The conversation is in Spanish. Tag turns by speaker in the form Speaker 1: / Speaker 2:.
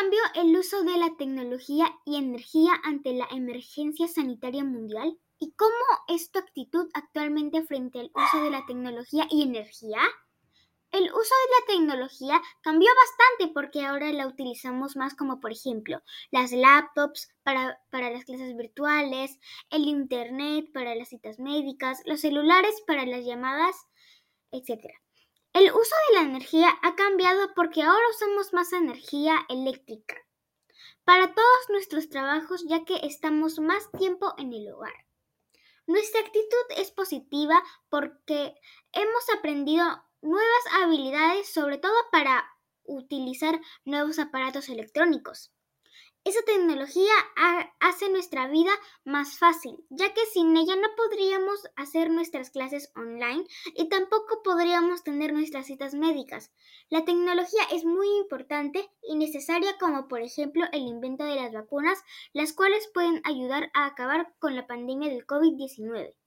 Speaker 1: cambió el uso de la tecnología y energía ante la emergencia sanitaria mundial? ¿Y cómo es tu actitud actualmente frente al uso de la tecnología y energía? El uso de la tecnología cambió bastante porque ahora la utilizamos más como por ejemplo las laptops para las clases virtuales, el internet para las citas médicas, los celulares para las llamadas, etcétera. El uso de la energía ha cambiado porque ahora usamos más energía eléctrica para todos nuestros trabajos ya que estamos más tiempo en el hogar. Nuestra actitud es positiva porque hemos aprendido nuevas habilidades, sobre todo para utilizar nuevos aparatos electrónicos. Esa tecnología hace nuestra vida más fácil, ya que sin ella no podríamos hacer nuestras clases online y tampoco podríamos tener nuestras citas médicas. La tecnología es muy importante y necesaria como por ejemplo el invento de las vacunas, las cuales pueden ayudar a acabar con la pandemia del COVID-19.